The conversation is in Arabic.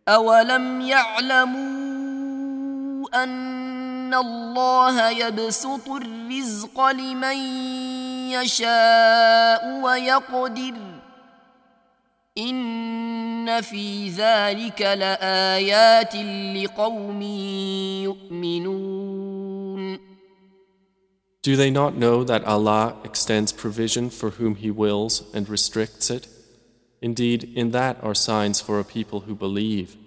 أولم يعلموا أن الله يبسط الرزق لمن يشاء ويقدر إن في ذلك لآيات لقوم يؤمنون. Do they not know that Allah extends provision for whom He wills and restricts it? Indeed, in that are signs for a people who believe.